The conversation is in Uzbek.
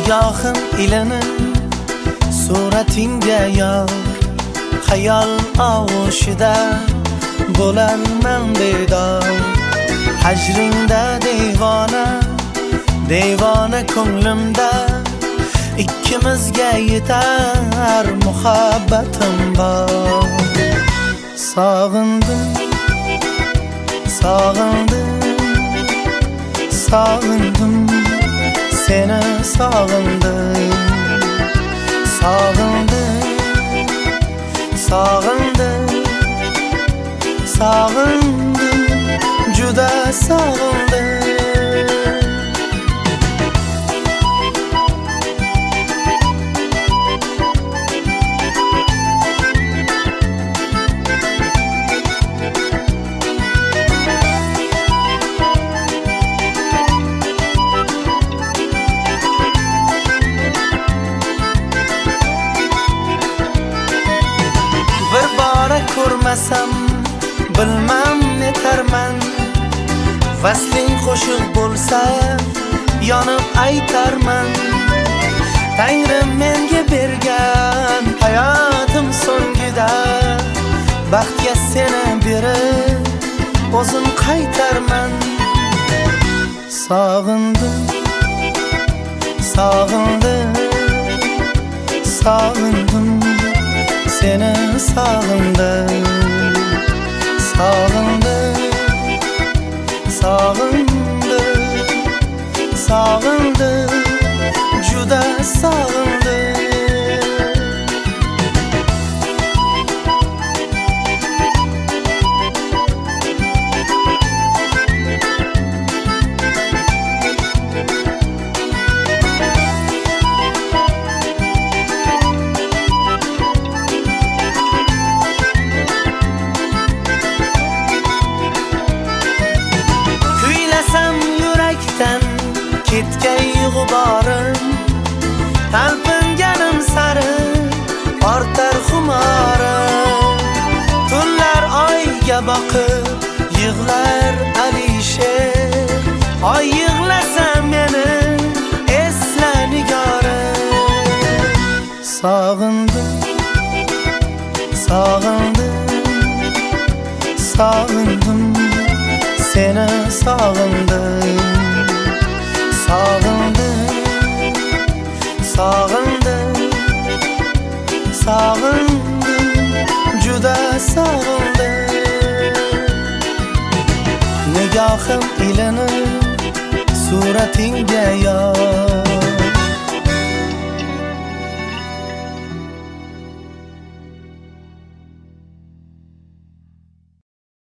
Nigohim ilinib suratingga yor, xayol og'ushida bo'larman bedor. Hajringda devona, devona ko'nglimda, ikkimizga yetar muhabbatim bor. Sog'indim, sog'indim, sog'indim, seni sog'indim. Sog'indim, sog'indim, sog'indim, juda sog'indim. Bir bora ko'rmasam bilmam netarman, vasling qo'shiq bo'lsa yonib aytarman. Tangrim menga bergan hayotim so'ngida, baxtga seni berib o'zim qaytarman. Sog'indim, sog'indim, sog'indim, seni sog'indim. Sog'indim, sog'indim, sog'indim, juda sog'indim. Ketgay g'uborim, talpinganim sari ortar xumorim. Tunlar oyga boqib yig'lar Alisher, oy yig'lasa meni esla nigorim. Sog'indim, sog'indim, sog'indim, seni sog'indim. Sog'indim, sog'indim, sog'indim, juda sog'indim. Nigohim ilinib suratingga yor,